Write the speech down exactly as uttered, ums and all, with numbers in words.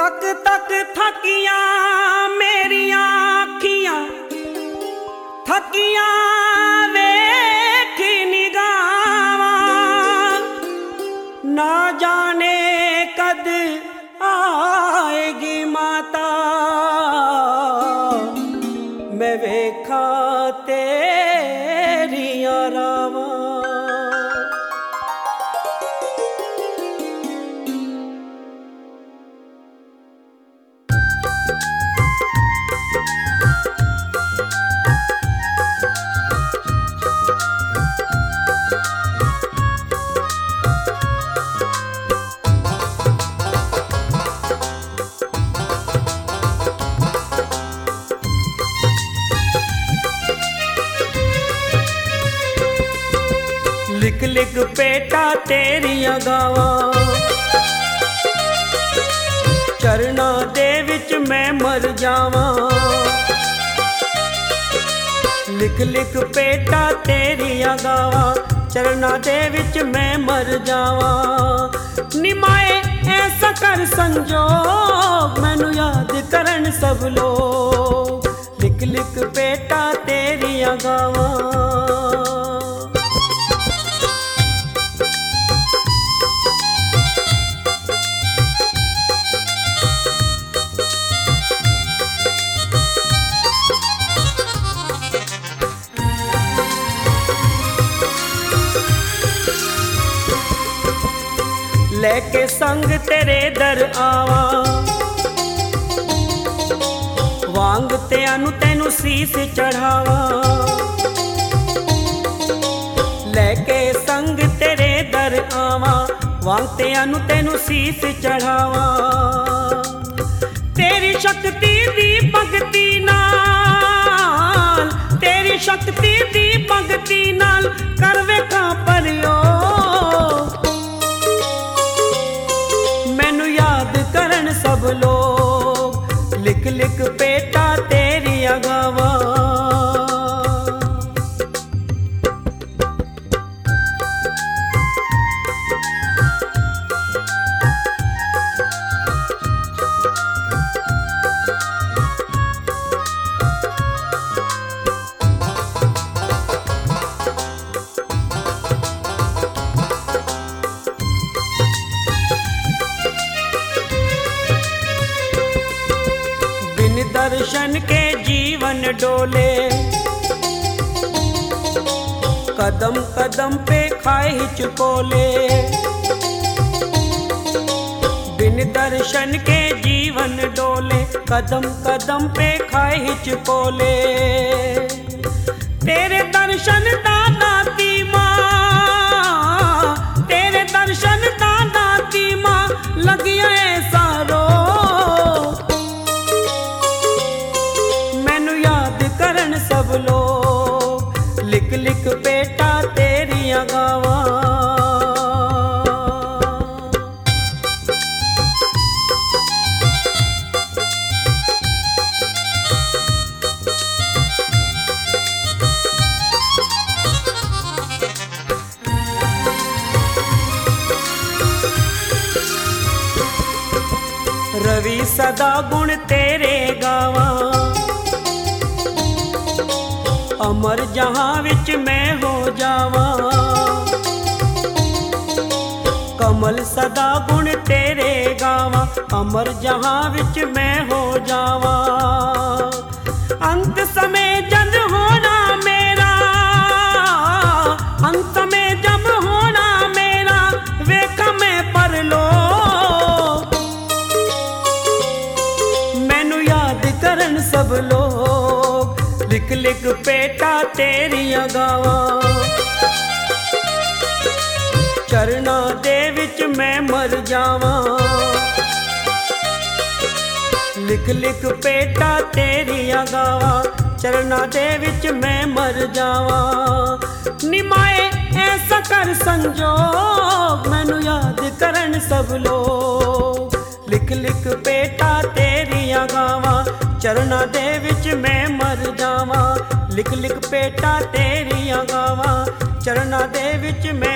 तक तक थकिया मेरिया अखियां थकिया वेखी निगावा ना जाने कद आएगी माता मैं वेखा तेरिया रावा। लिख लिख बेटा तेरिया गावा चरना दे विच मैं मर जावा। लिख लिख बेटा तेरिया गावा चरना दे विच मैं मर जावा। निमाए ऐसा कर संजोग मैनू याद करन सब लोग। लिख लिख बेटा तेरिया गावा लेके संग तेरे दर आवा वांग ते अनु तेनू सीस चढ़ावा। लेके संग तेरे दर आवा वांग ते अनु तेनू सीस चढ़ावा। तेरी शक्ति दी भगती नाल तेरी शक्ति दी भगती नाल कर वेखा परियो करन सब लोग। लिख लिख बेटा तेरिया गावा दर्शन के जीवन डोले कदम कदम पे खाए हिचकोले। बिन दर्शन के जीवन डोले कदम कदम पे खाए हिचकोले। तेरे दर्शन दादा की माँ तेरे दर्शन दादा की माँ लगिया ऐसा रो सब लोग। लिख लिख बेटा तेरिया गावा रवि सदा गुण तेरे गावा अमर जहां विच मैं हो जावा। कमल सदा गुण तेरे गावा अमर जहां विच मैं हो जावा। अंत समय जब होना मेरा अंत में जब होना मेरा वेखा मैं परलो मैनू याद करन सब लोग। लिख लिख बेटा तेरिया गावा चरना दे विच मैं मर जावा। लिख लिख बेटा तेरिया गावा चरना दे विच मैं मर जावा। निमाए ऐसा कर संजोग मैनू याद करन सब लोग। लिख लिख बेटा तेरिया गावा चरना दे विच मैं मर जावा। लिख लिख बेटा तेरिया गावा चरना दे विच मैं